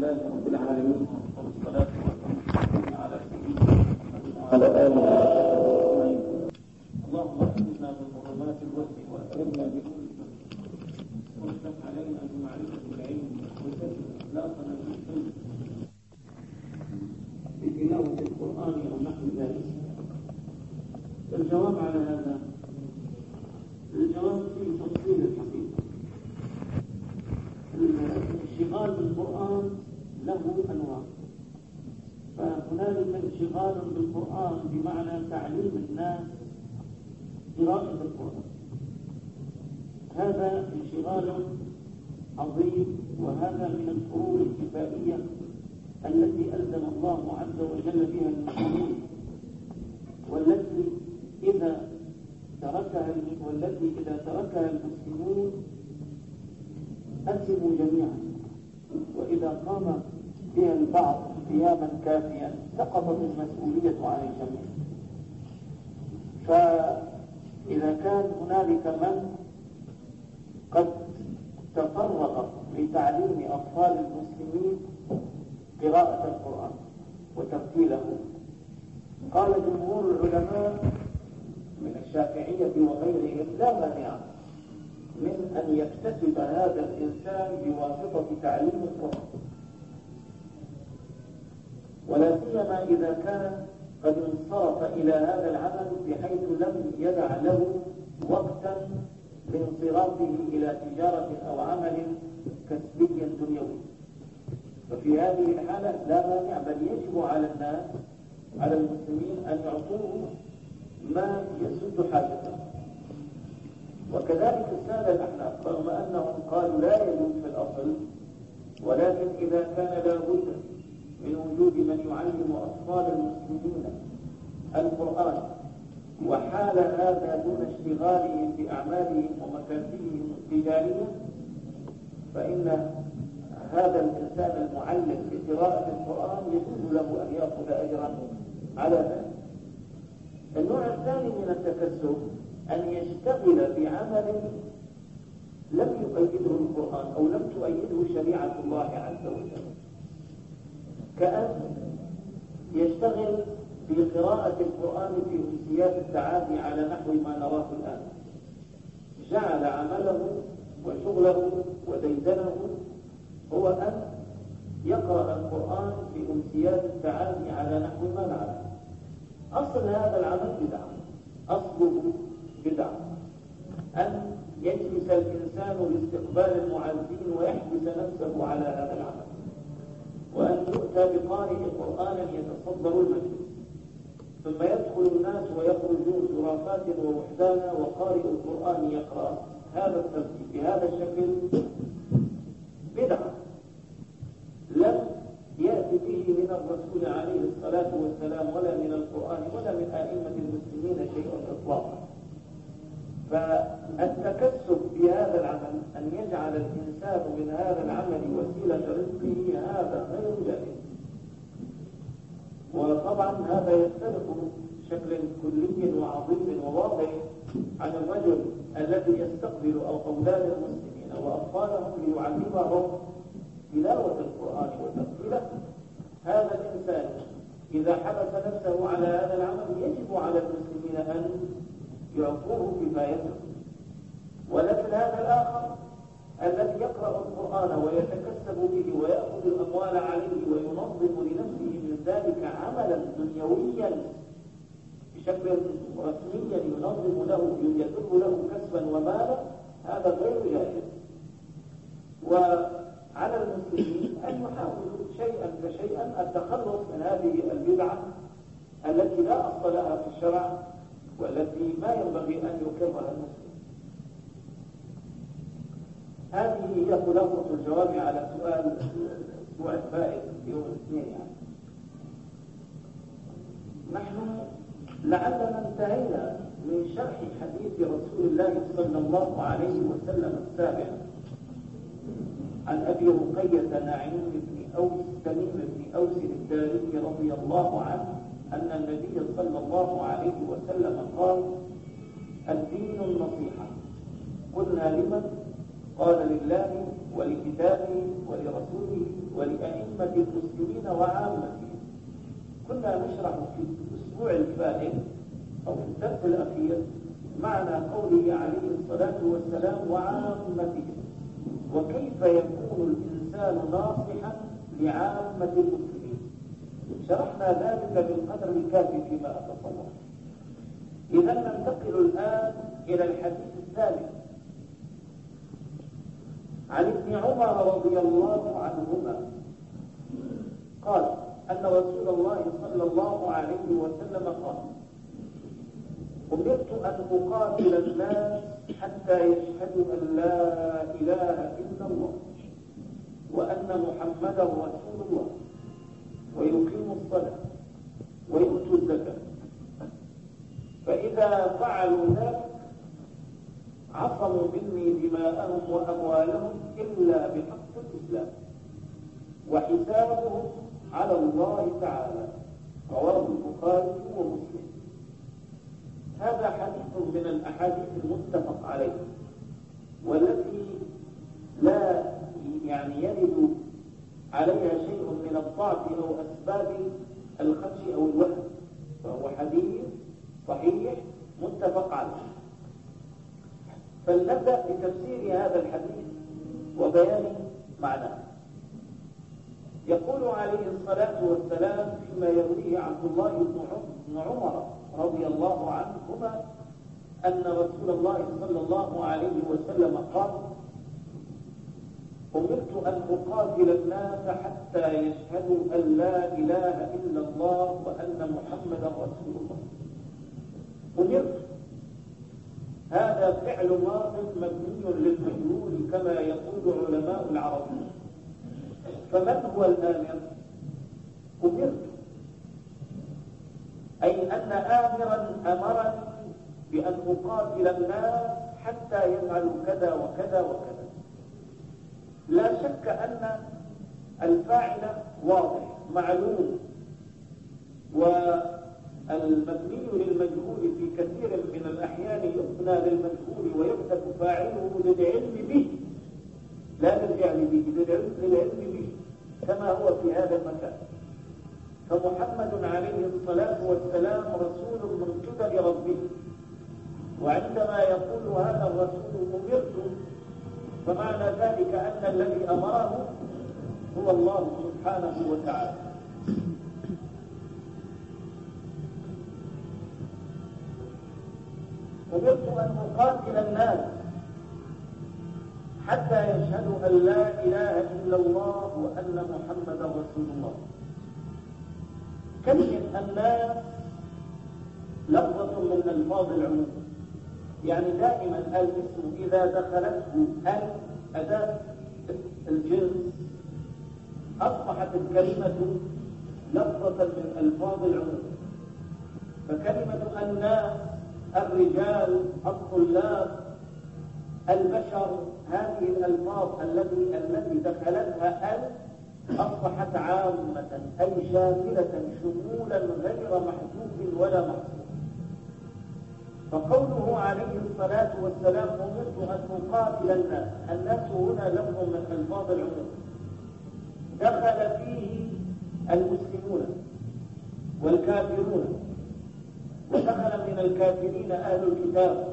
لله رب العالمين، والصلاة والسلام على سيدنا محمد وعلى آله وصحبه أجمعين. اللهم اكرمنا بظلمات الوحي وأكرمنا بنور وافتح علينا بمعرفة العلم وسدد أخلاقنا بالحلم بتلاوة القرآن أو نحو ذلك. الجواب على هذا الجواب في تفصيل الحقيقة. الانشغال بالقرآن له أنواع، فهنالك انشغال بالقرآن بمعنى تعليم الناس قراءة القرآن، هذا انشغال عظيم، وهذا من الفروض الكفائية التي ألزم الله عز وجل بها المسلمين، والتي إذا تركها المسلمون أثموا جميعا، وإذا قام بها البعض قياما كافيا سقطت المسؤولية عن الجميع. فإذا كان هنالك من قد تفرغ لتعليم أطفال المسلمين قراءة القرآن وترتيله، قال جمهور العلماء من الشافعية وغيرهم لا مانع من أن يكتسب هذا الإنسان بواسطة تعليم القرآن، ولا سيما إذا كان قد انصرف إلى هذا العمل بحيث لم يدع له وقتا لانصرافه إلى تجارة أو عمل كسبي دنيوي. ففي هذه الحالة لا مانع، بل يجب على الناس على المسلمين أن يعطوه ما يسد حاجته. وكذلك السادة الأحناف رغم أنهم قالوا لا يجوز في الأصل، ولكن إذا كان لا بد من وجود من يعلم أطفال المسلمين القرآن، وحال هذا دون اشتغالهم بأعمالهم ومكاسبهم التجارية، فإن هذا الإنسان المعلم بقراءة القرآن يجوز له أن يأخذ أجرا على ذلك. النوع الثاني من التكسب أن يشتغل بعمل لم يقيده القرآن أو لم تؤيده شريعة الله عز وجل، كأن يشتغل بقراءة القرآن في أمسيات التعادي على نحو ما نراه الآن، جعل عمله وشغله وديدنه هو أن يقرأ القرآن في أمسيات التعادي على نحو ما نعلم. أصل هذا العمل بدعة، أصله بدعة، أن يجلس الإنسان لاستقبال المعزين ويحبس نفسه على هذا العمل، وأن يؤتى بقارئ قرآن يتصدر المجلس، ثم يدخل الناس ويخرجون زرافات ووحدانا وقارئ القرآن يقرأ هذا الترتيب بهذا الشكل بدعة لم يأتي به من الرسول عليه الصلاة والسلام ولا من القرآن ولا من أئمة المسلمين شيء إطلاقا. فالتكسب بهذا العمل أن يجعل الإنسان من هذا العمل وسيلة رزقه هذا غير جائز، وطبعا هذا يختلف بشكل كلي وعظيم وواضح عن الرجل الذي يستقبل أولاد المسلمين وأطفالهم ليعلمهم تلاوة القرآن وتفصيله. هذا الإنسان إذا حبس نفسه على هذا العمل يجب على المسلمين أن يعطوه كفايته. ولكن هذا الآخر الذي يقرأ القرآن ويتكسب به ويأخذ الأموال عليه وينظم لنفسه من ذلك عملا دنيويا بشكل رسميا ينظم له يدر له كسبا ومالا، هذا غير جائز. وعلى المسلمين أن يحاولوا شيئا فشيئا التخلص من هذه البدعة التي لا أصل لها في الشرع والتي ما ينبغي أن يقرها المسلم. هذه هي خلاصة الجواب على سؤال الأسبوع الفائت يوم الاثنين. نحن لعلنا انتهينا من شرح حديث رسول الله صلى الله عليه وسلم السابع عن أبي رقية نعيم بن أوس تميم بن أوس الداري رضي الله عنه أن النبي صلى الله عليه وسلم قال: الدين النصيحة. قلنا: لمن؟ قال: لله ولكتابه ولرسوله ولأهل أئمة المسلمين وعامتهم. كنا نشرح في الأسبوع الفائت أو في الدرس الأخير معنى قوله عليه الصلاة والسلام وعامتهم، وكيف يكون الإنسان ناصحا لعامة المسلمين. شرحنا ذلك بالقدر الكافي فيما أتصور. إذا ننتقل الآن إلى الحديث الثالث عن ابن عمر رضي الله عنهما قال أن رسول الله صلى الله عليه وسلم قال: أمرت أن أقاتل الناس حتى يشهدوا أن لا إله إلا الله وأن محمدا رسول الله ويقيموا الصلاة ويؤتوا الزكاة، فإذا فعلوا ذلك عصموا مني دماءهم وأموالهم إلا بحق الإسلام وحسابهم على الله تعالى. رواه البخاري ومسلم. هذا حديث من الأحاديث المتفق عليه، والتي لا يرد عليها شيء من الضعف أو أسباب الخدش أو الوهم، فهو حديث صحيح متفق عليه. فلنبدأ بتفسير هذا الحديث وبيان معناه. يقول عليه الصلاة والسلام فيما يرويه عبد الله بن عمر رضي الله عنهما أن رسول الله صلى الله عليه وسلم قال: أمرت أن أقاتل الناس حتى يشهدوا أن لا إله إلا الله وأن محمدا رسول الله. أمرت، هذا فعل ماض مبني للمجهول كما يقول علماء العربية. فمن هو الآمر؟ أمرت، أي أن آمرا أمرني بأن أقاتل الناس حتى يفعلوا كذا وكذا وكذا. لا شك أن الفاعل واضح معلوم، والمبني للمجهول في كثير من الأحيان يبنى للمجهول ويحدث فاعله للعلم به، لا للجهل به، للعلم به، كما هو في هذا المكان. فمحمد عليه الصلاة والسلام رسول من قبل ربه، وعندما يقول هذا الرسول أمرت، فمعنى ذلك أن الذي أمره هو الله سبحانه وتعالى. أمرت أن أقاتل الناس حتى يشهدوا أن لا إله إلا الله وأن محمدا رسول الله. كلمة الناس لفظة من ألفاظ العموم، يعني دائما الاسم إذا دخلته أداة الجنس أصبحت الكلمة لفظة من ألفاظ العموم. فكلمة الناس الرجال، الطلاب، البشر، هذه الألفاظ التي دخلتها أصبحت عامة أي شاملة شمولا غير محدود ولا محصور. فقوله عليه الصلاة والسلام أمرت أن أقاتل الناس هنا لفظ من ألفاظ العموم دخل فيه المسلمون والكافرون، ودخل من الكافرين أهل الكتاب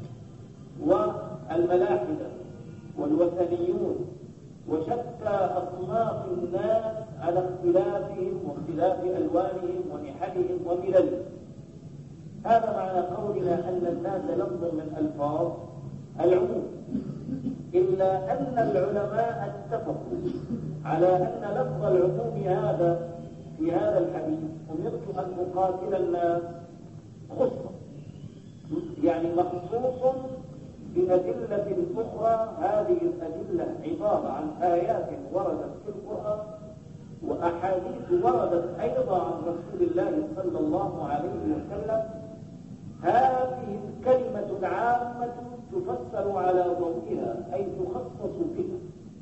والملاحدة والوثنيون وشتى أصناف الناس على اختلافهم واختلاف ألوانهم ونحلهم ومللهم. هذا معنى قولنا أن الناس لفظ من ألفاظ العموم، إلا أن العلماء اتفقوا على أن لفظ العموم هذا في هذا الحديث أمرت أن أقاتل الناس خصوصا، يعني مخصوص بأدلة أخرى. هذه الأدلة عبارة عن آيات وردت في القرآن وأحاديث وردت أيضا عن رسول الله صلى الله عليه وسلم. هذه الكلمة العامة تفسر على ضوئها أي تخصص بها.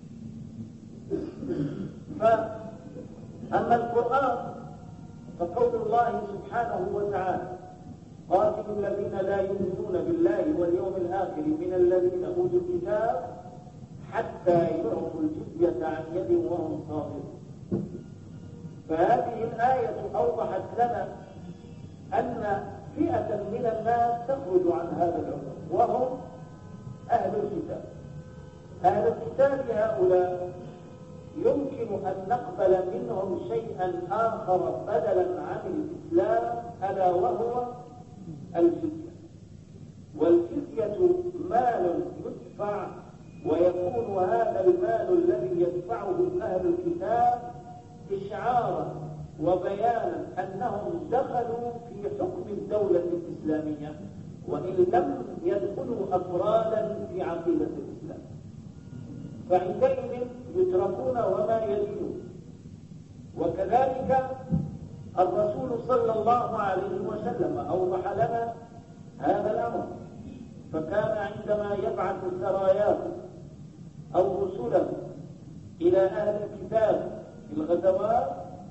فأما القرآن فقول الله سبحانه وتعالى قاتلوا الذين لا يؤمنون بالله واليوم الآخر من الذين أوتوا الكتاب حتى يعطوا الجزية عن يد وهم صاغرون. فهذه الآية أوضحت لنا أن فئة من الناس تخرج عن هذا العمر، وهم أهل الكتاب. أهل الكتاب هؤلاء يمكن أن نقبل منهم شيئا آخر بدلا عن الإسلام، ألا وهو الجزية. والجزية مال يدفع، ويكون هذا المال الذي يدفعه أهل الكتاب إشعارا وبيانا أنهم دخلوا في حكم الدولة الإسلامية، وإن لم يدخلوا أفرادا في عقيدة الإسلام، فعندئذ يتركون وما يدينون. وكذلك الرسول صلى الله عليه وسلم أوضح لنا هذا الأمر، فكان عندما يبعث سراياه أو رسله إلى أهل الكتاب في الغزوات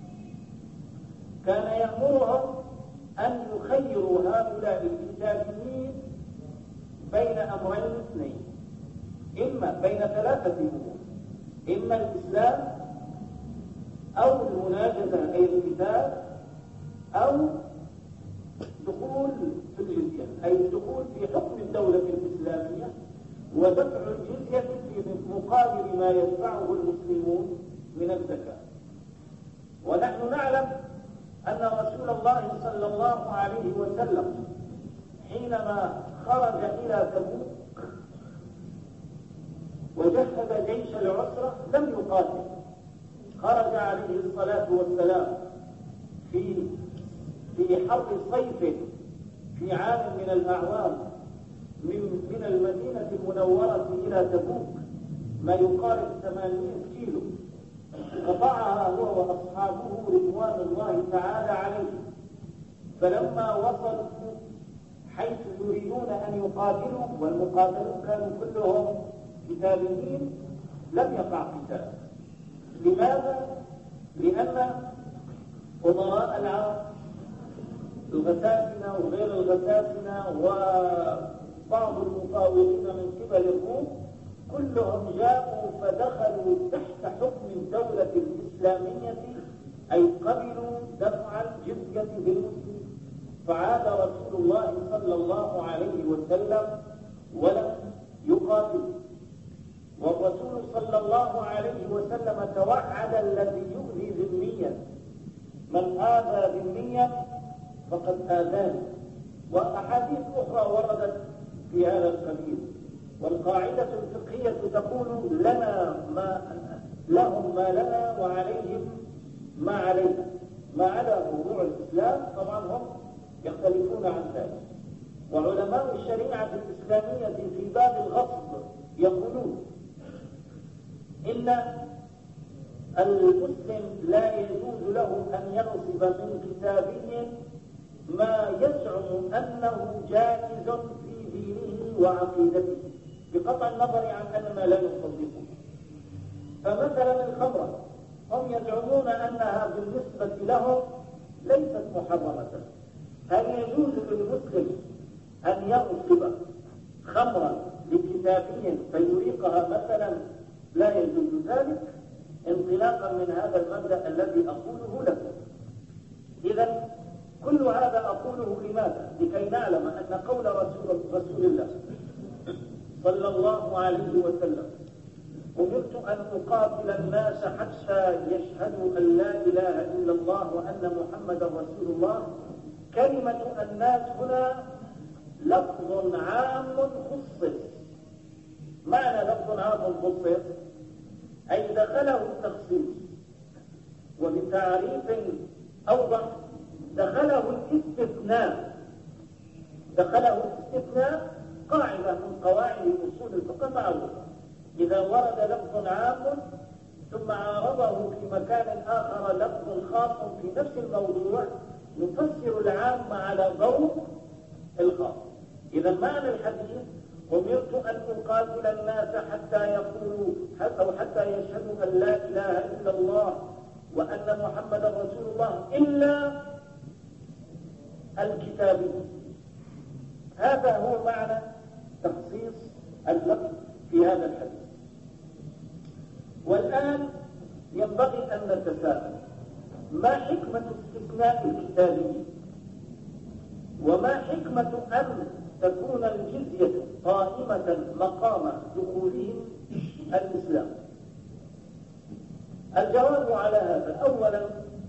كان يأمرهم أن يخيروا هؤلاء الكتابيين بين أمرين اثنين، إما بين ثلاثة أمور: إما الإسلام أو المناجزة أي الكتاب، أو دخول في الجزية أي الدخول في حكم الدولة الإسلامية ودفع الجزية في مقابل ما يدفعه المسلمون من الزكاة. ونحن نعلم أن رسول الله صلى الله عليه وسلم حينما خرج إلى تبوك وجهز جيش العسرة لم يقاتل، خرج عليه الصلاة والسلام في حرب صيف في عام من الأعوام من المدينة المنورة إلى تبوك ما يقارب 800 كيلو، قطعها هو وأصحابه رضوان الله تعالى عليهم. فلما وصلوا حيث يريدون أن يقاتلوا، والمقاتلون كانوا كلهم كتابيين، لم يقع قتال. لماذا؟ لأن أمراء العرب الغساسنة وغير الغساسنة وبعض المفاوضين من قبل الروم كلهم جاءوا فدخلوا تحت حكم الدولة الإسلامية، أي قبلوا دفع الجزية بالمسلمين. فعاد رسول الله صلى الله عليه وسلم ولم يقاتل، والرسول صلى الله عليه وسلم توعد الذي يؤذي ذميا: من آذى ذميا فقد آذاني. وأحاديث أخرى وردت في هذا القبيل. والقاعدة الفقهية تقول: لهم ما لنا وعليهم ما علينا، ما عدا موضوع الإسلام طبعا هم يختلفون عن ذلك. وعلماء الشريعة الإسلامية في باب الغصب يقولون إن المسلم لا يجوز له أن يغصب من كتابي ما يزعم أنه جائز في دينه وعقيدته، بقطع النظر عن أن ما لا يصدقه. فمثلا الخمرة هم يزعمون أنها بالنسبة لهم ليست محرمة. هل يجوز للمسلم أن يغصب خمرا لكتابي فيريقها مثلا؟ لا يجوز ذلك، انطلاقا من هذا المبدأ الذي أقوله لكم. إذن كل هذا أقوله لماذا؟ لكي نعلم أن قول رسول الله صلى الله عليه وسلم: أمرت أن أقاتل الناس حتى يشهدوا أن لا إله إلا الله وأن محمدا رسول الله. كلمة الناس هنا لفظ عام خصص. معنى لفظ عام خصص أي دخله التخصيص، وبتعريف أوضح دخله الاستثناء. قاعدة من قواعد أصول الفقه معروفة: إذا ورد لفظ عام ثم عارضه في مكان آخر لفظ خاص في نفس الموضوع نفسر العام على ضوء الخاص. إذا معنى الحديث: أمرت أن أقاتل الناس حتى يقولوا أو حتى يشهدوا أن لا إله إلا الله وأن محمدا رسول الله إلا الكتابي. هذا هو معنى تخصيص اللفظ في هذا الحديث. والآن ينبغي أن نتساءل: ما حكمة استثناء الكتابيين؟ وما حكمة أن تكون الجزية قائمة مقام دخولهم الإسلام؟ الجواب على هذا: أولا،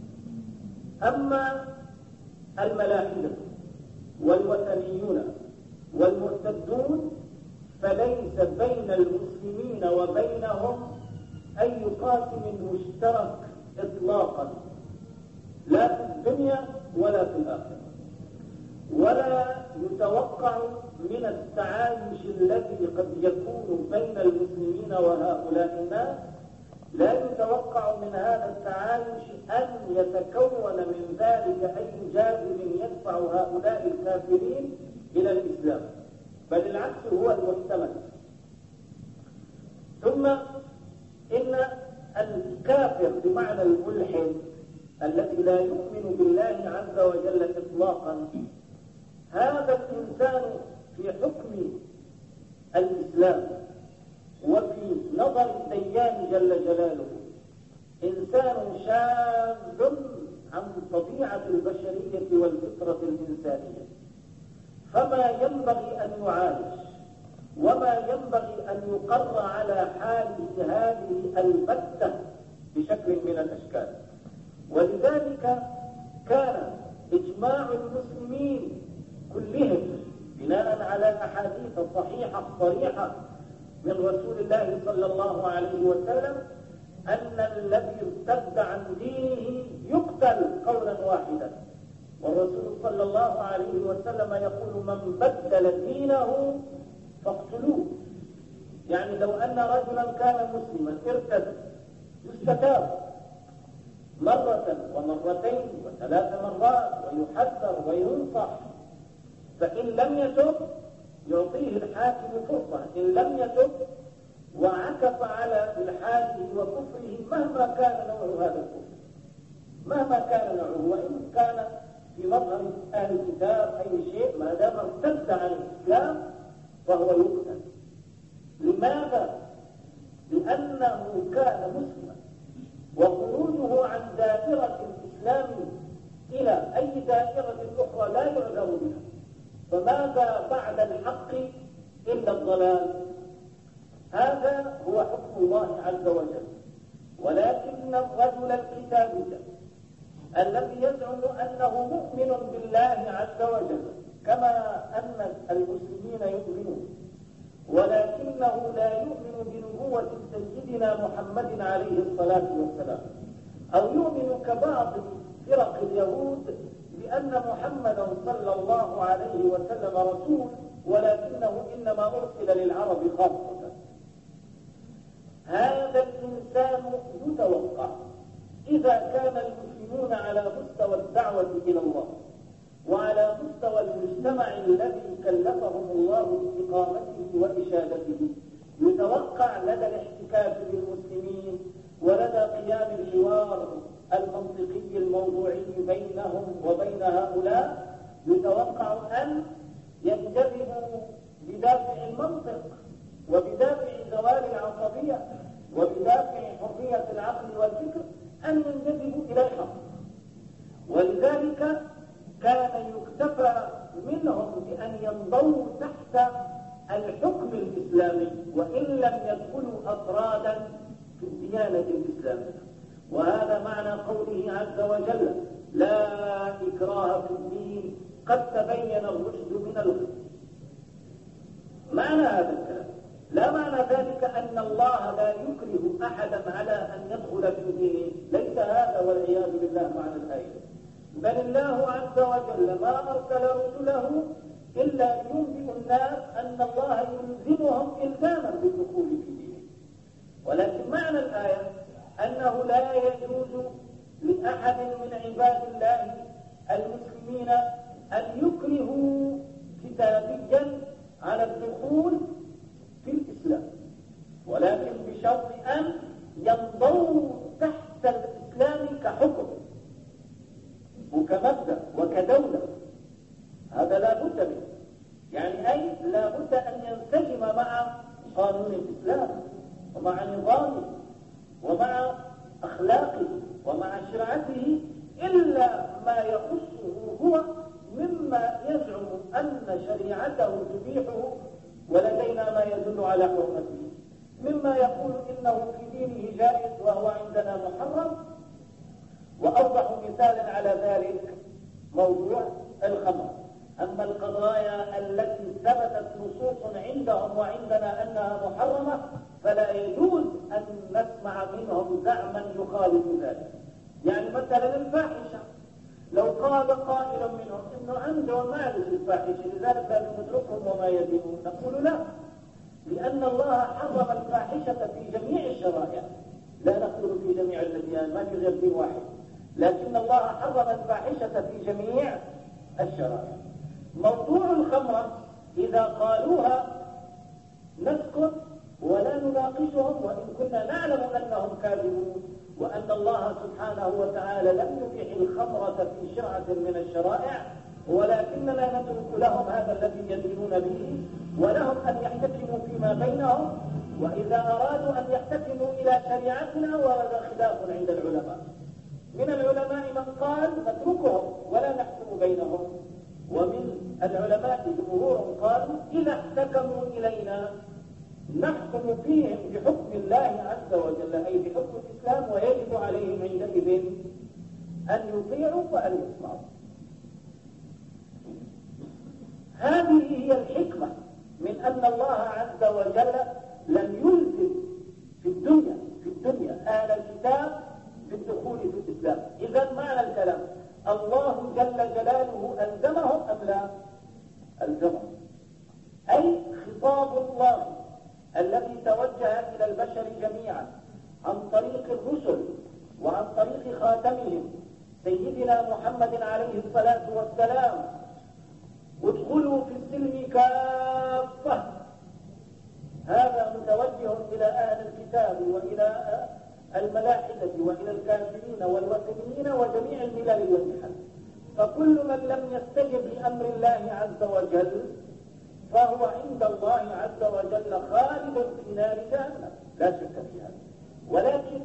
أما الملاحدة والوثنيون والمرتدون فليس بين المسلمين وبينهم أي قاسم مشترك إطلاقا، لا في الدنيا ولا في الآخرة، ولا يتوقع من التعايش الذي قد يكون بين المسلمين وهؤلاء الناس، لا يتوقع من هذا التعايش أن يتكون من ذلك أي جاذب يدفع هؤلاء الكافرين إلى الإسلام، بل العكس هو المحتمل. ثم إن الكافر بمعنى الملحد الذي لا يؤمن بالله عز وجل إطلاقا، هذا الإنسان في حكم الإسلام وفي نظر الديان جل جلاله إنسان شاذ عن طبيعة البشرية والفطرة الإنسانية، فما ينبغي أن يعالج وما ينبغي أن يقر على حاله هذه البتة بشكل من الأشكال. ولذلك كان إجماع المسلمين كلهم بناء على أحاديث صحيحة صريحة من رسول الله صلى الله عليه وسلم أن الذي ارتد عن دينه يقتل قولا واحدا، والرسول صلى الله عليه وسلم يقول: من بدل دينه فاقتلوه. يعني لو أن رجلا كان مسلما ارتد يستتاب مرة ومرتين وثلاث مرات ويحذر وينصح، فإن لم يتب يعطيه الحاكم فرصة، إن لم يتب وعكف على إلحاده وكفره مهما كان نوع هذا الكفر، مهما كان نوعه، وإن كان في مظهر أهل الكتاب أي شيء، ما دام ارتد عن الإسلام فهو يقتل. لماذا؟ لأنه كان مسلما، وخروجه عن دائرة الإسلام إلى أي دائرة أخرى لا يعذر بها، فماذا بعد الحق إلا الضلال؟ هذا هو حكم الله عز وجل. ولكن الرجل الكتابي الذي يزعم أنه مؤمن بالله عز وجل كما أن المسلمين يؤمنون، ولكنه لا يؤمن بنبوة سيدنا محمد عليه الصلاة والسلام، أو يؤمن كبعض فرق اليهود بأن محمدا صلى الله عليه وسلم رسول، ولكنه إنما أرسل للعرب خاصة، هذا الإنسان يتوقع إذا كان المسلمون على مستوى الدعوة إلى الله وعلى مستوى المجتمع الذي كلفهم الله بإقامته وإشادته، يتوقع لدى الاحتكاك بالمسلمين ولدى قيام الحوار المنطقي الموضوعي بينهم وبين هؤلاء، يتوقع أن ينجذبوا بدافع المنطق وبدافع زوال العصبية وبدافع حرية العقل والفكر أن ينجذبوا إلى الحق. ولذلك كان يكتفى منهم بأن ينضووا تحت الحكم الإسلامي وإن لم يدخلوا أفرادا في الديانة الإسلامية. وهذا معنى قوله عز وجل: لا إكراه في الدين قد تبين الرشد من الغي. معنى هذا الكلام لا معنى ذلك أن الله لا يكره أحدا على أن يدخل في دينه، ليس هذا والعياذ بالله معنى الآية، بل الله عز وجل ما أرسل رسله إلا لينبئ الناس أن الله يلزمهم إلزاما بالدخول في دينه. ولكن معنى الآية أنه لا يجوز لأحد من عباد الله المسلمين أن يكرهوا كتابيا على الدخول في الإسلام، ولكن بشرط أن ينضووا تحت الإسلام كحكم وكمبدأ وكدولة. هذا لا بد منه، يعني أي لا بد أن ينسجم مع قانون الإسلام ومع نظامه ومع أخلاقه ومع شرعته إلا ما يخصه هو مما يزعم أن شريعته تبيحه ولدينا ما يدل على حرمته، مما يقول إنه في دينه جائز وهو عندنا محرم. وأوضح مثال على ذلك موضوع الخمر. أما القضايا التي ثبتت نصوص عندهم وعندنا أنها محرمة فلا يجوز أن نسمع منهم زعما يخالف ذلك. يعني مثلا الفاحشة، لو قال قائل منهم إنه عندهم معرفة الفاحشة لذلك لا نتركهم وما يدينون، نقول لا، لأن الله حرم الفاحشة في جميع الشرائع، لا نقول في جميع الأديان، ما في غير دين واحد، لكن الله حرم الفاحشة في جميع الشرائع. موضوع الخمرة إذا قالوها نسكت ولا نناقشهم وإن كنا نعلم أنهم كاذبون، وأن الله سبحانه وتعالى لم يبيح الخمرة في شرعة من الشرائع، ولكننا نترك لهم هذا الذي يدينون به، ولهم أن يحتكموا فيما بينهم، وإذا أرادوا أن يحتكموا إلى شريعتنا وهذا خلاف عند العلماء. من العلماء من قال نتركهم ولا نحكم بينهم، ومن العلماء جمهور قالوا إذا احتكموا إلينا نحكم فيهم بحكم الله عز وجل، أي بحكم الإسلام، ويجب عليهم عندئذ أن يطيعوا وأن يسمعوا. هذه هي الحكمة من أن الله عز وجل لم يلزم في الدنيا أهل الكتاب بالدخول في الإسلام. إذا معنى الكلام الله جل جلاله ألزمهم أم لا؟ ألزمهم، أي خطاب الله الذي توجه إلى البشر جميعا عن طريق الرسل وعن طريق خاتمهم سيدنا محمد عليه الصلاة والسلام: ادخلوا في السلم كافة. هذا متوجه إلى أهل الكتاب وإلى الملاحدة وإلى الكافرين والوثنيين وجميع الملل والمحن. فكل من لم يستجب لأمر الله عز وجل فهو عند الله عز وجل خالد في نار جهنم، لا شك في هذا. ولكن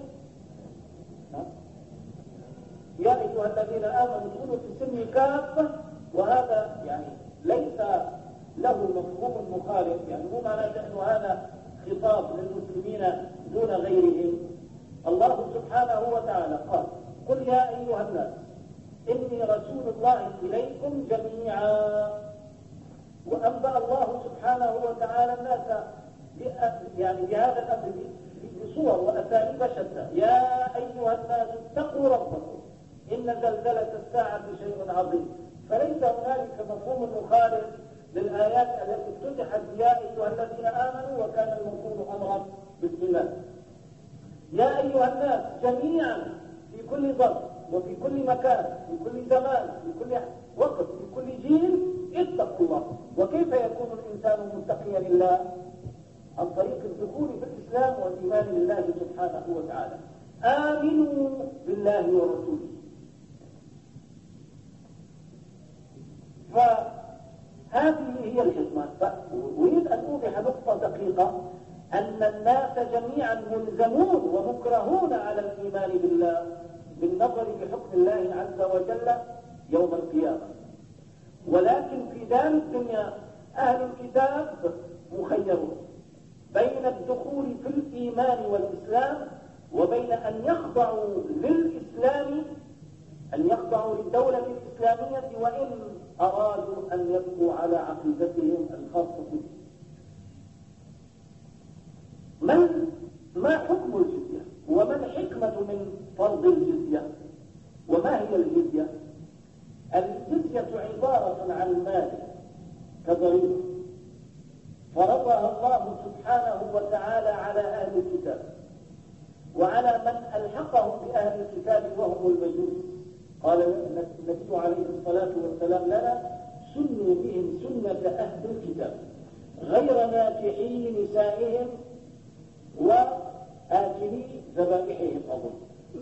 يا أيها الذين آمنوا ادخلوا في السلم كافة، وهذا يعني ليس له مفهوم مخالف، يعني مو معناته أنه هذا خطاب للمسلمين دون غيرهم. الله سبحانه وتعالى قال: قل يا أيها الناس إني رسول الله إليكم جميعا. وأنبأ الله سبحانه وتعالى الناس يعني بهذا الأمر بصور وأساليب شتى. يا أيها الناس اتقوا ربكم إن زلزلة الساعة شيء عظيم. فليس هنالك مفهوم مخالف للآيات التي افتتحت يا أيها الذين آمنوا وكان المفهوم أمرا بالإيمان. يا أيها الناس جميعا في كل ظرف وفي كل مكان في كل زمان في كل وقت في كل جيل اتقوا الله. وكيف يكون الإنسان متقيا لله؟ عن طريق الدخول في الإسلام والإيمان بالله سبحانه وتعالى. آمنوا بالله ورسوله. فهذه هي الحكمة. أريد أن أوضح نقطة دقيقة: أن الناس جميعا ملزمون ومكرهون على الإيمان بالله بالنظر بحكم الله عز وجل يوم القيامة. ولكن في دار الدنيا أهل الكتاب مخيرون بين الدخول في الإيمان والإسلام وبين أن يخضعوا للإسلام، أن يخضعوا للدولة الإسلامية وإن أرادوا أن يبقوا على عقيدتهم الخاصة بهم. ما حكم الجزية؟ وما الحكمة من فرض الجزية؟ وما هي الجزية؟ الجزية عبارة عن مال كضريبة فرضها الله سبحانه وتعالى على أهل الكتاب وعلى من ألحقهم بأهل الكتاب وهم المجوس. قال النبي عليه الصلاة والسلام لنا: سنوا بهم سنة أهل الكتاب غير ناكحي نسائهم وآكلي ذبائحهم. أظن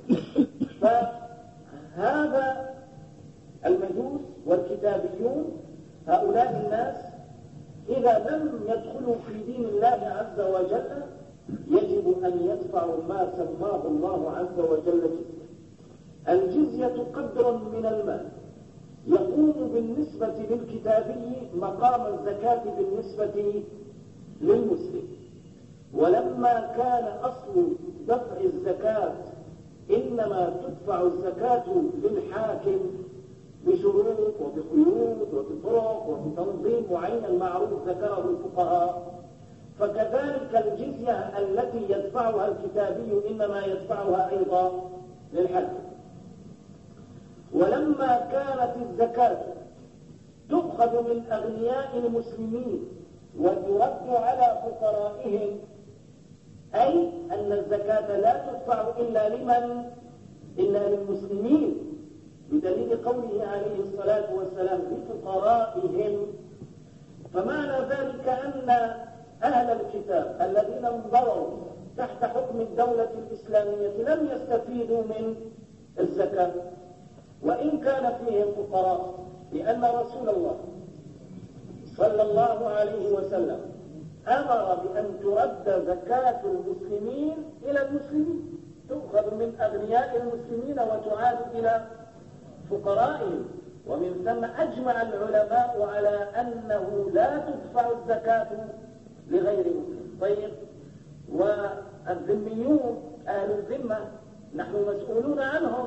فهذا المجوس والكتابيون هؤلاء الناس إذا لم يدخلوا في دين الله عز وجل يجب أن يدفعوا ما سماه الله عز وجل جزية. الجزية قدر من المال يقوم بالنسبة للكتابي مقام الزكاة بالنسبة للمسلم. ولما كان أصل دفع الزكاة إنما تدفع الزكاة للحاكم بشروط وبقيود وبطرق وبتنظيم معين معروف ذكره الفقهاء، فكذلك الجزية التي يدفعها الكتابي إنما يدفعها أيضا للحاكم. ولما كانت الزكاة تؤخذ من أغنياء المسلمين وترد على فقرائهم، أي أن الزكاة لا تدفع إلا لمن؟ إلا للمسلمين، بدليل قوله عليه الصلاة والسلام لفقرائهم. فمعنى ذلك أن أهل الكتاب الذين انضروا تحت حكم الدولة الإسلامية لم يستفيدوا من الزكاة، وإن كان فيهم فقراء، لأن رسول الله صلى الله عليه وسلم أمر بأن ترد زكاة المسلمين إلى المسلمين، تؤخذ من أغنياء المسلمين وتعاد إلى فقرائهم. ومن ثم أجمع العلماء على أنه لا تدفع الزكاة لغير مسلم. طيب، والذميون أهل الذمة نحن مسؤولون عنهم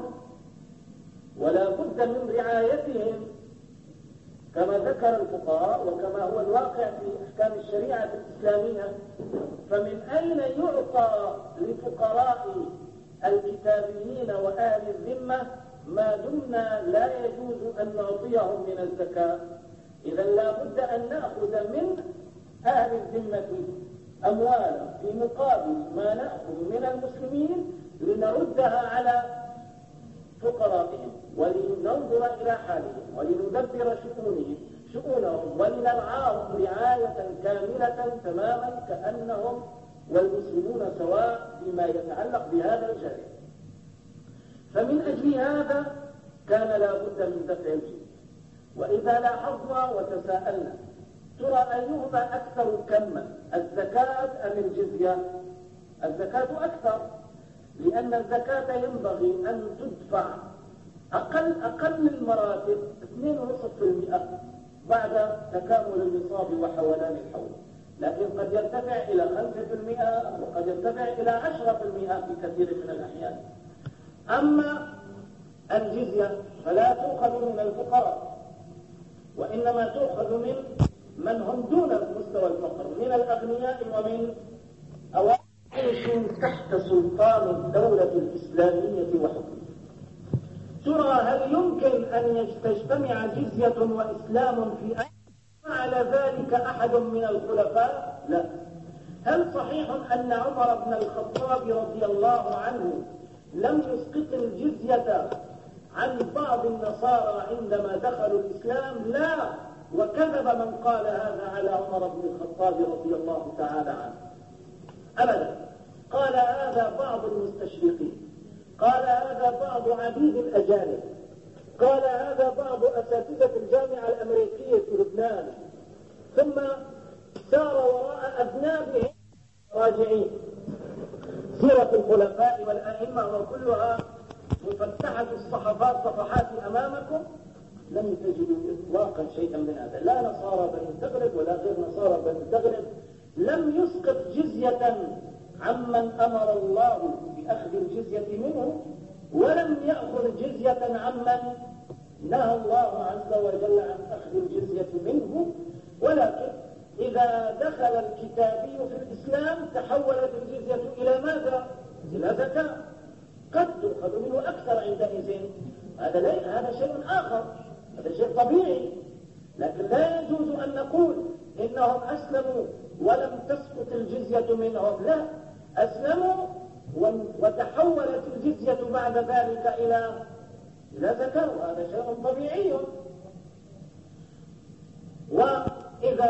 ولا بد من رعايتهم كما ذكر الفقهاء وكما هو الواقع في أحكام الشريعة الإسلامية. فمن أين يعطى لفقراء الكتابيين وأهل الذمة ما دمنا لا يجوز أن نعطيهم من الزكاة؟ إذا لا بد أن نأخذ من أهل الذمة أموالا في مقابل ما نأخذ من المسلمين لنردها على فقرائهم، ولننظر إلى حالهم ولندبر شؤونهم ولنرعاهم رعاية كاملة تماما كأنهم والمسلمون سواء فيما يتعلق بهذا الجانب. فمن أجل هذا كان لا بد من دفع الجزية. وإذا لاحظنا وتساءلنا ترى أيهما أكثر كما، الزكاة أم الجزية؟ الزكاة أكثر، لأن الزكاة ينبغي أن تدفع أقل المراتب 2.5% بعد تكامل النصاب وحولان الحول، لكن قد يرتفع إلى 5% وقد يرتفع إلى 10% في كثير من الأحيان. أما الجزية فلا تؤخذ من الفقراء، وإنما تؤخذ من هم دون مستوى الفقر، من الأغنياء ومن يعيشوا تحت سلطان الدولة الإسلامية وحكمها. ترى هل يمكن أن تجتمع جزية وإسلام في أي فعل ذلك أحد من الخلفاء؟ لا. هل صحيح أن عمر بن الخطاب رضي الله عنه لم يسقط الجزية عن بعض النصارى عندما دخلوا الإسلام؟ لا، وكذب من قال هذا على عمر بن الخطاب رضي الله تعالى عنه أبدا. قال هذا بعض المستشرقين، قال هذا بعض عبيد الأجانب، قال هذا بعض أساتذة الجامعة الأمريكية في لبنان، ثم سار وراء أذنابهم راجعين. سيرة الخلفاء والأئمة وكلها مفتحة الصحفات صفحات أمامكم، لم تجدوا إطلاقا شيئا من هذا، لا نصارى بني تغلب ولا غير نصارى بني تغلب لم يسقط جزية عمن أمر الله بأخذ الجزية منه، ولم يأخذ جزية عمن نهى الله عز وجل عن أخذ الجزية منه. ولكن إذا دخل الكتابي في الإسلام تحولت الجزية إلى ماذا؟ إلى زكاة، قد تؤخذ منه أكثر عندئذ. هذا شيء آخر، هذا شيء طبيعي، لكن لا يجوز أن نقول إنهم أسلموا ولم تسقط الجزية منهم. لا، أسلموا وتحولت الجزية بعد ذلك إلى زكاة، وهذا شيء طبيعي. وإذا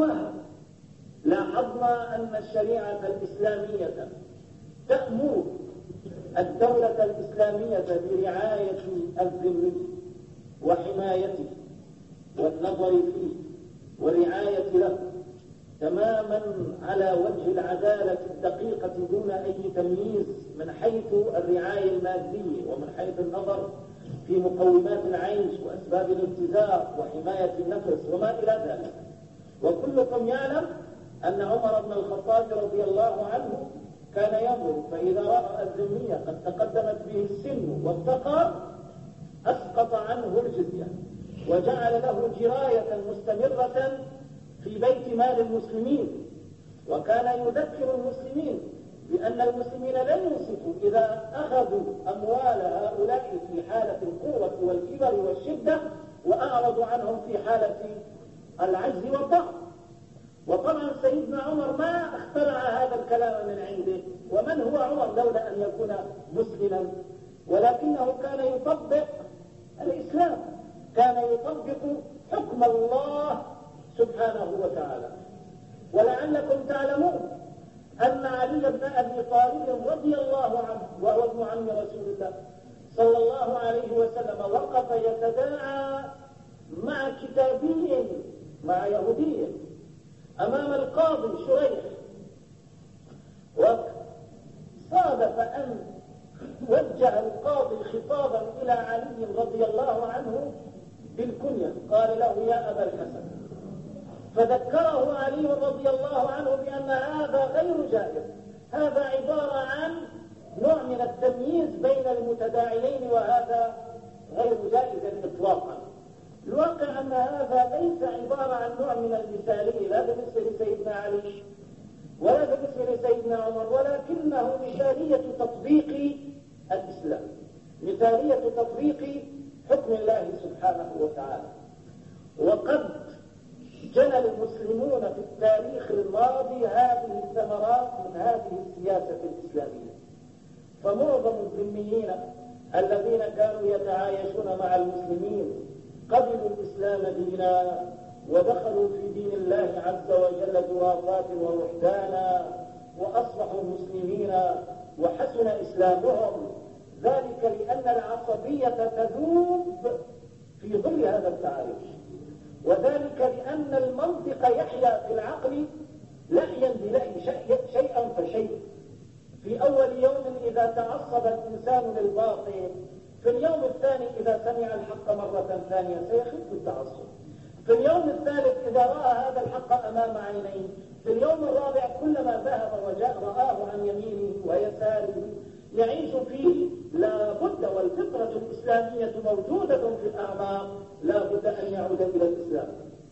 لاحظنا أن الشريعة الإسلامية تأمر الدولة الإسلامية برعاية الذمي وحمايته والنظر فيه والرعاية له تماما على وجه العدالة الدقيقة دون أي تمييز من حيث الرعاية المادية ومن حيث النظر في مقومات العيش وأسباب الابتزاز وحماية النفس وما إلى ذلك. وكلكم يعلم أن عمر بن الخطاب رضي الله عنه كان ينظر فإذا رأى الذمية قد تقدمت به السن وافتقر أسقط عنه الجزية وجعل له جراية مستمرة في بيت مال المسلمين، وكان يذكر المسلمين بأن المسلمين لن ينصفوا إذا أخذوا أموال هؤلاء في حالة القوة والكبر والشدة وأعرضوا عنهم في حالة العجز والضعف. وطبعا سيدنا عمر ما اخترع هذا الكلام من عنده، ومن هو عمر لولا أن يكون مسلما، ولكنه كان يطبق الإسلام، كان يطبق حكم الله سبحانه وتعالى. ولعلكم تعلمون أن علي بن أبي طالب رضي الله عنه وهو ابن عم رسول الله صلى الله عليه وسلم وقف يتداعى مع كتابي مع يهودي أمام القاضي شريح، وصادف أن وجه القاضي خطابا إلى علي رضي الله عنه بالكنية، قال له يا أبا الحسن، فذكره علي رضي الله عنه بأن هذا غير جائز، هذا عبارة عن نوع من التمييز بين المتداعيين وهذا غير جائز إطلاقا. الواقع أن هذا ليس عبارة عن نوع من المثالية، لا بالنسبة لسيدنا علي ولا بالنسبة لسيدنا عمر، ولكنه مثالية تطبيق الإسلام، مثالية تطبيق حكم الله سبحانه وتعالى. وقد جنى المسلمون في التاريخ الماضي هذه الثمرات من هذه السياسة الإسلامية، فمعظم الذميين الذين كانوا يتعايشون مع المسلمين قبلوا الإسلام دينا ودخلوا في دين الله عز وجل بوافات ووحدانا وأصبحوا مسلمين وحسن إسلامهم، ذلك لأن العصبية تذوب في ظل هذا التعايش، وذلك لأن المنطق يحيا في العقل لحيا بلحي شيئا فشيء. في أول يوم إذا تعصب الإنسان للباطل، في اليوم الثاني إذا سمع الحق مرة ثانية سيخف التعصب، في اليوم الثالث إذا رأى هذا الحق أمام عينيه، في اليوم الرابع كلما ذهب وجاء رآه عن يمينه ويساره يعيش فيه. لا بد، والفطرة الإسلامية موجودة في الأعماق، لا بد أن يعود إلى الإسلام.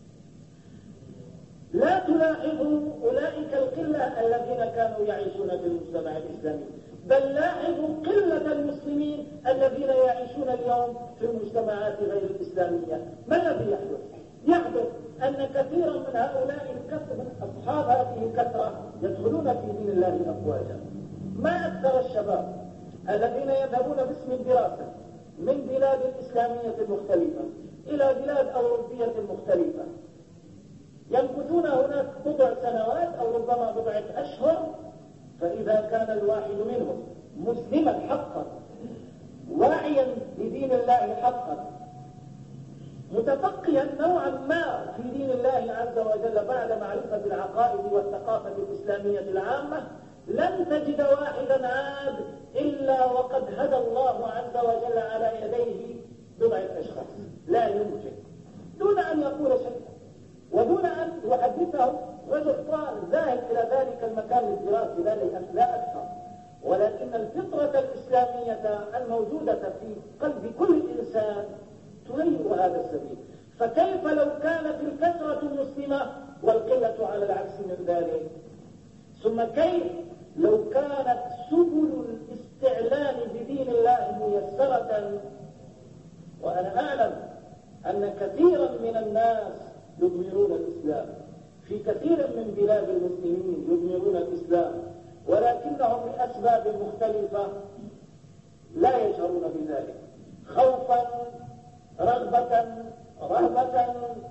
لا تلاحظوا أولئك القلة الذين كانوا يعيشون في المجتمع الإسلامي، بل لاحظوا قلة المسلمين الذين يعيشون اليوم في المجتمعات غير الإسلامية. ما الذي يحدث؟ يحدث أن كثيرا من هؤلاء من أصحاب هذه الكثرة يدخلون في دين الله أفواجا. ما أكثر الشباب الذين يذهبون باسم الدراسة من بلاد الإسلامية المختلفة إلى بلاد أوروبية مختلفة، يمكثون هناك بضع سنوات أو ربما بضعة أشهر، فإذا كان الواحد منهم مسلما حقا واعيا بدين الله حقا متفقيا نوعا ما في دين الله عز وجل بعد معرفة العقائد والثقافة الإسلامية العامة، لن تجد واحدا عاد إلا وقد هدى الله عز وجل على يديه بضعة أشخاص، لا يمكن، دون أن يقول شيئا ودون أن يحدثه رجل ذاهب إلى ذلك المكان الدراسي لا أكثر. ولكن الفطرة الإسلامية الموجودة في قلب كل إنسان تغير هذا السبيل. فكيف لو كانت الكثرة مسلمة والقلة على العكس من ذلك؟ ثم كيف لو كانت سبل الاستعلان بدين الله ميسرة؟ وأنا أعلم أن كثيرا من الناس يضمرون الإسلام، في كثير من بلاد المسلمين يضمرون الإسلام، ولكنهم لأسباب مختلفة لا يشعرون بذلك، خوفا، رغبة، رهبة،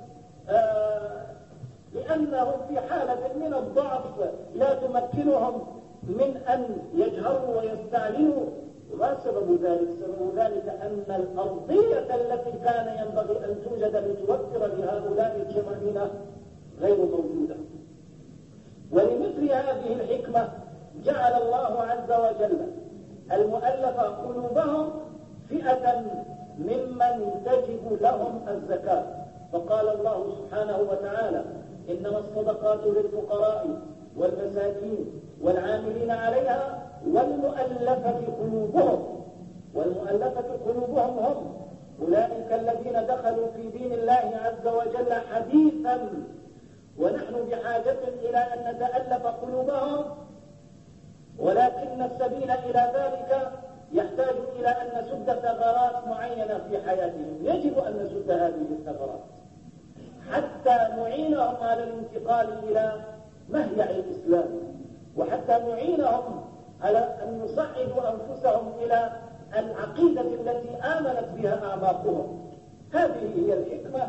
لأنهم في حالة من الضعف لا تمكنهم من أن يجهروا ويستعلنوا. ما سبب ذلك؟ سبب ذلك أن الأرضية التي كان ينبغي أن توجد لتوفر لهؤلاء الجماعين غير موجودة. ولمثل هذه الحكمة جعل الله عز وجل المؤلف قلوبهم فئة ممن تجب لهم الزكاة. فقال الله سبحانه وتعالى: إنما الصدقات للفقراء والمساكين والعاملين عليها والمؤلفة قلوبهم هم أولئك الذين دخلوا في دين الله عز وجل حديثا، ونحن بحاجة إلى أن نتألف قلوبهم، ولكن السبيل إلى ذلك يحتاج إلى أن نسد ثغرات معينة في حياتهم. يجب أن نسد هذه الثغرات حتى نعينهم على الانتقال إلى مهيع الإسلام، وحتى نعينهم على أن يصعدوا أنفسهم إلى العقيدة التي آمنت بها أعماقهم. هذه هي الحكمة،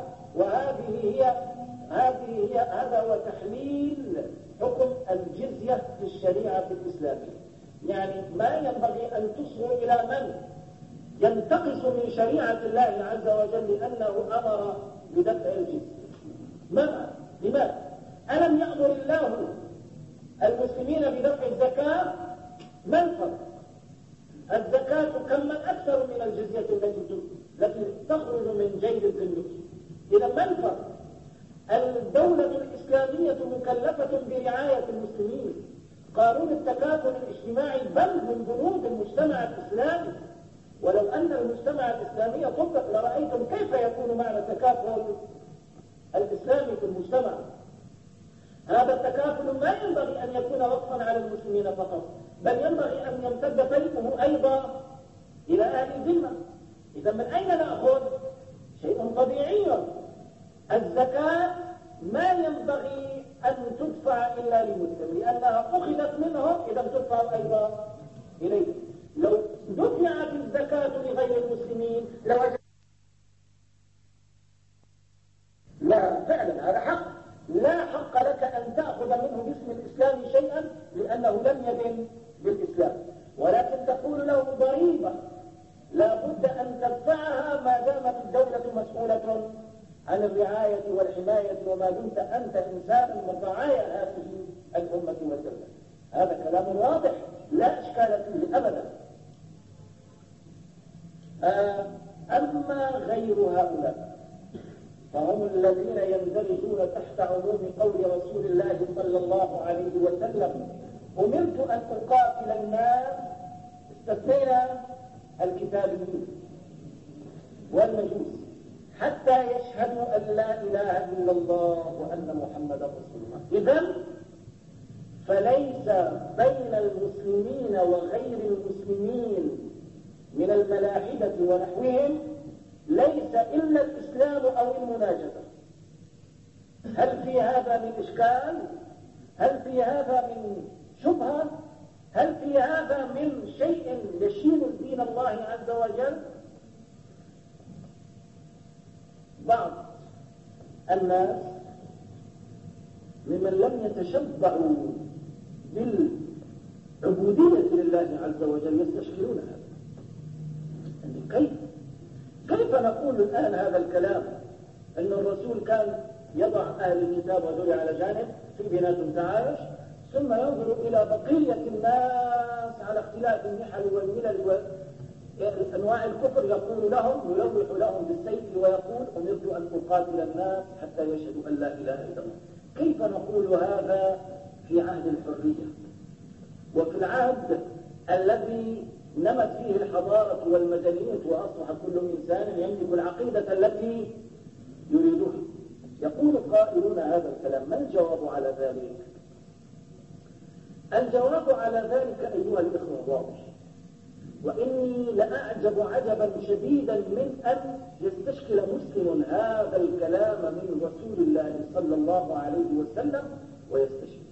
هذا هو تحليل حكم الجزية في الشريعة الإسلامية. يعني ما ينبغي أن تصغوا إلى من ينتقص من شريعة الله عز وجل لأنه أمر بدفع الجزية. لماذا؟ ألم يأمر الله المسلمين بدفع الزكاة؟ ما الفرق؟ الزكاة كم أكثر من الجزية التي تخرج من جيب الذمي. إذا ما الفرق؟ الدولة الإسلامية مكلفة برعاية المسلمين. قانون التكافل الاجتماعي بل من بنود المجتمع الإسلامي، ولو أن المجتمع الإسلامي طبق لرأيتم كيف يكون معنى التكافل الإسلامي في المجتمع. هذا التكافل ما ينبغي أن يكون وقفا على المسلمين فقط، بل ينبغي أن يمتد فيئه أيضا إلى أهل الذمة. إذا من أين نأخذ؟ شيء طبيعي. الزكاة ما ينبغي أن تدفع إلا للمسلم، لأنها أخذت منهم، إذا تدفع أيضا إليه. لو دفعت الزكاة لغير المسلمين لا، فعلا هذا حق. لا حق لك أن تأخذ منه باسم الإسلام شيئا لأنه لم يدن بالإسلام، ولكن تقول له ضريبة لا بد أن تدفعها ما دامت الدولة مسؤولة عن الرعاية والحماية، وما دمت أنت إنسانا من رعايا هذه الأمة والدولة. هذا كلام واضح لا إشكال فيه أبدا. أما غير هؤلاء فهم الذين يندرجون تحت عموم قول رسول الله صلى الله عليه وسلم: أمرت أن أقاتل الناس، استثنينا الكتابيين والمجوس، حتى يشهدوا أن لا إله إلا الله وأن محمدا رسول الله. إذن فليس بين المسلمين وغير المسلمين من الملاحدة ونحوهم ليس إلا الإسلام أو المناجدة. هل في هذا من إشكال؟ هل في هذا من شبهة؟ هل في هذا من شيء يشين دين الله عز وجل؟ بعض الناس ممن لم يتشبعوا بالعبودية لله عز وجل يستشكلون هذا. كيف نقول الآن هذا الكلام أن الرسول كان يضع أهل الكتاب وذول على جانب في بنات تعايش، ثم ينظر إلى بقية الناس على اختلاف النحل والملل وأنواع الكفر، يقول لهم ويوضح لهم بالسيف ويقول: أمرت أن أقاتل الناس حتى يشهدوا أن لا إله إلا الله. كيف نقول هذا في عهد الحرية وفي العهد الذي نمت فيه الحضارة والمدنية وأصبح كل إنسان يملك العقيدة التي يريدها؟ يقول قائلون هذا الكلام. ما الجواب على ذلك؟ الجواب على ذلك أيها الإخوة واضح، وإني لأعجب عجبا شديدا من أن يستشكل مسلم هذا الكلام من رسول الله صلى الله عليه وسلم ويستشكل.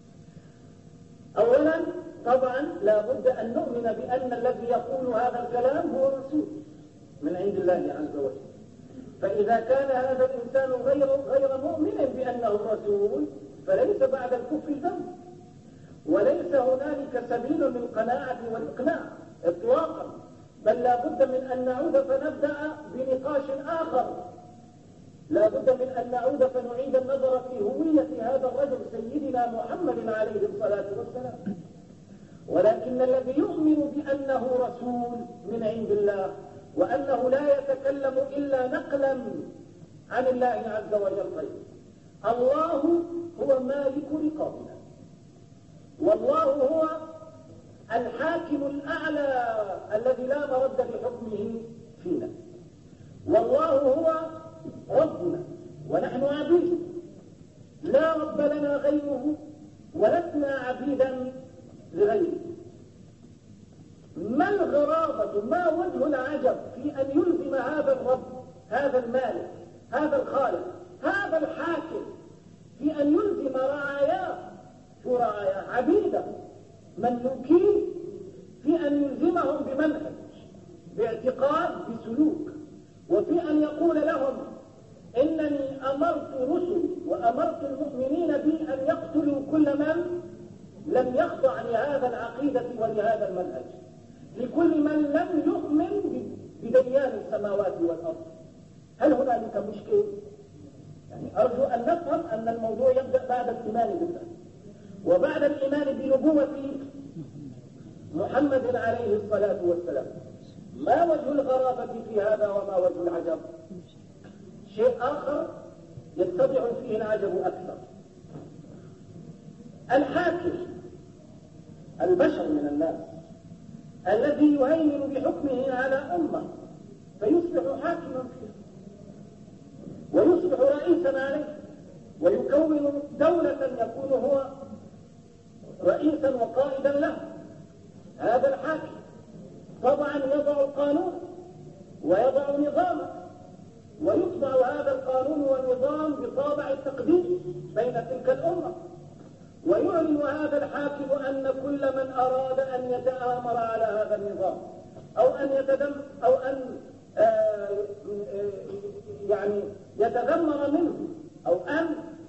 أولا طبعا لا بد أن نؤمن بأن الذي يقول هذا الكلام هو رسول من عند الله عز وجل. فإذا كان هذا الإنسان غير مؤمن بأنه رسول فليس بعد الكفر ذنب، وليس هنالك سبيل للقناعة والإقناع إطلاقا، بل لا بد من أن نعود فنبدأ بنقاش آخر. لا بد من أن نعود فنعيد النظر في هوية هذا الرجل سيدنا محمد عليه الصلاة والسلام. ولكن الذي يؤمن بأنه رسول من عند الله وأنه لا يتكلم إلا نقلا عن الله عز وجل. طيب الله هو مالك رقابنا، والله هو الحاكم الأعلى الذي لا مرد لحكمه فينا، والله هو ربنا ونحن عبيد، لا رب لنا غيره ولسنا عبيدا لغيره. ما الغرابة، ما وجه العجب في أن يلزم هذا الرب، هذا المالك، هذا الخالق، هذا الحاكم، في أن يلزم رعاياه، شو رعاياه؟ عبيدا مملوكين، في أن يلزمهم بمنهج، باعتقاد، بسلوك، وفي أن يقول لهم إنني أمرت رسلي وأمرت المؤمنين بي أن يقتلوا كل من لم يخضع لهذا العقيدة ولهذا المنهج، لكل من لم يؤمن بديان السماوات والأرض. هل هنالك مشكلة؟ يعني أرجو أن نفهم أن الموضوع يبدأ بعد الإيمان بالله وبعد الإيمان بنبوة محمد عليه الصلاة والسلام. ما وجه الغرابة في هذا وما وجه العجب؟ شيء آخر يتبع فيه العجب أكثر. الحاكم البشر من الناس الذي يهيمن بحكمه على أمة فيصبح حاكما فيها ويصبح رئيسا عليه ويكون دولة يكون هو رئيسا وقائدا له. هذا الحاكم طبعا يضع القانون ويضع نظاما، ويطبع هذا القانون والنظام بطابع التقديس بين تلك الأمة، ويعلن هذا الحاكم أن كل من أراد أن يتآمر على هذا النظام أو أن يعني يتذمر منه أو أن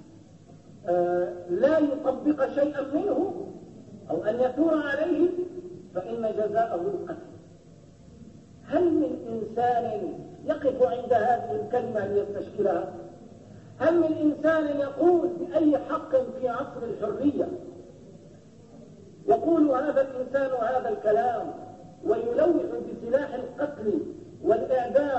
لا يطبق شيئا منه أو أن يثور عليه فإن جزاءه القتل. هل من إنسان يقف عند هذه الكلمة ليستشكلها؟ هل من إنسان يقول بأي حق في عصر الحرية يقول هذا الإنسان هذا الكلام ويلوح بسلاح القتل والإعدام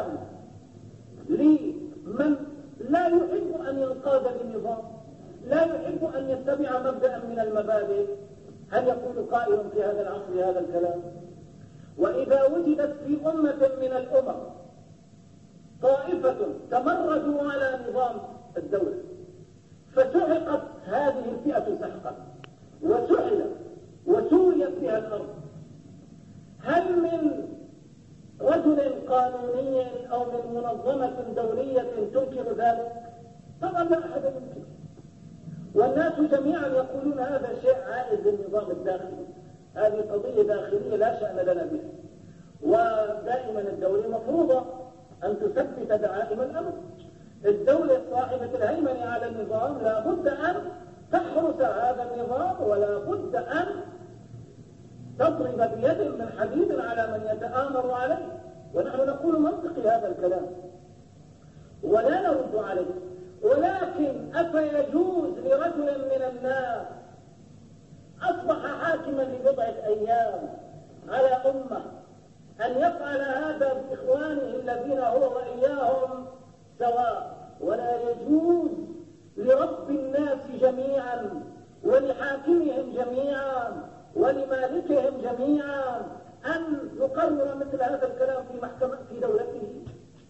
لمن لا يحب أن ينقاد للنظام، لا يحب أن يتبع مبدأ من المبادئ؟ هل يقول قائل في هذا العصر هذا الكلام؟ وإذا وجدت في أمة من الأمم طائفة تمردوا على نظام الدولة فسحقت هذه الفئة سحقا وسحلت وسوريت بها الأرض، هل من رجل قانوني أو من منظمة دولية تنكر ذلك؟ طبعا لا أحد ينكر، والناس جميعا يقولون هذا شيء عائد للنظام الداخلي، هذه قضية داخلية لا شأن لنا بها، ودائما الدولة مفروضة أن تثبت دعائم الأمر. الدولة صاحبة الهيمنة على النظام لا بد أن تحرس هذا النظام ولا بد أن تضرب بيد من حديد على من يتآمر عليه، ونحن نقول منطقي هذا الكلام ولا نرد عليه. ولكن أفيجوز لرجل من الناس أصبح حاكما لبضعة أيام على أمة أن يفعل هذا بإخوانه الذين هو وإياهم سواء؟ ولا يجوز لرب الناس جميعا ولحاكمهم جميعا ولمالكهم جميعا أن يقرر مثل هذا الكلام في محكمة في دولته؟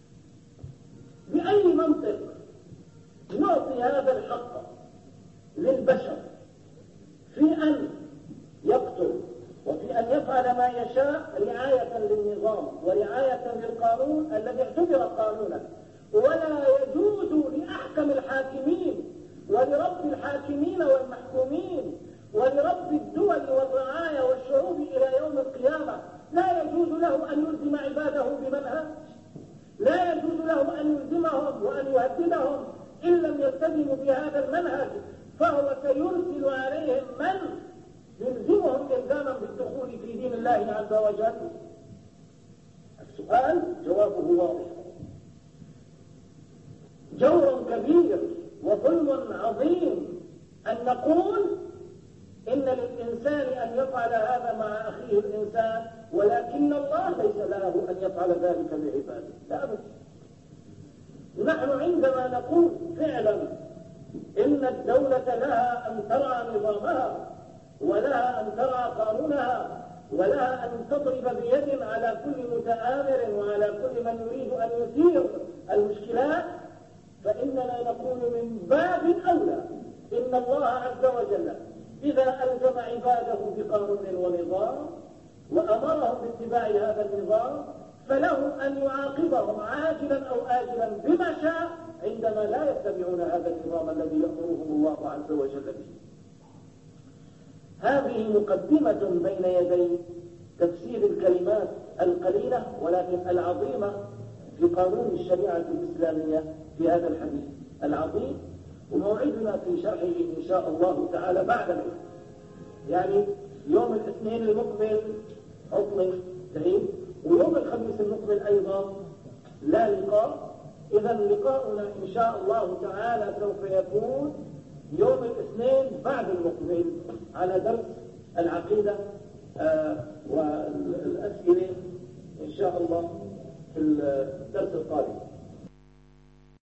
بأي منطق نعطي هذا الحق للبشر في أن يقتل وفي أن يفعل ما يشاء رعاية للنظام ورعاية للقانون الذي اعتبر قانونا، ولا يجوز لأحكم الحاكمين ولرب الحاكمين والمحكومين ولرب الدول والرعايا والشعوب إلى يوم القيامة لا يجوز له أن يلزم عباده بمنهج، لا يجوز له أن يلزمهم وأن يهددهم إن لم يلتزموا بهذا المنهج، فهو سيرسل عليهم من يلزمهم إلزاما بالدخول في دين الله عز وجل. السؤال جوابه واضح. جور كبير وظلم عظيم أن نقول إن للإنسان أن يفعل هذا مع أخيه الإنسان ولكن الله ليس له أن يفعل ذلك بعباده، لا أبدا. نحن عندما نقول فعلا إن الدولة لها أن ترعى نظامها ولها أن ترعى قانونها ولها أن تضرب بيد على كل متآمر وعلى كل من يريد أن يثير المشكلات، فإننا نقول من باب أولى إن الله عز وجل إذا ألزم عباده بقانون ونظام وأمرهم باتباع هذا النظام فله أن يعاقبهم عاجلا أو آجلا بما شاء عندما لا يتبعون هذا النظام الذي يأمرهم الله عز وجل به. هذه مقدمة بين يدي تفسير الكلمات القليلة ولكن العظيمة في قانون الشريعة الإسلامية في هذا الحديث العظيم، وموعدنا في شرحه إن شاء الله تعالى بعد العيد، يعني يوم الاثنين المقبل عطلة العيد ويوم الخميس المقبل أيضا لا لقاء. إذا لقاؤنا إن شاء الله تعالى سوف يكون يوم الاثنين بعد المقبل على درس العقيدة والأسئلة إن شاء الله في الدرس القادم.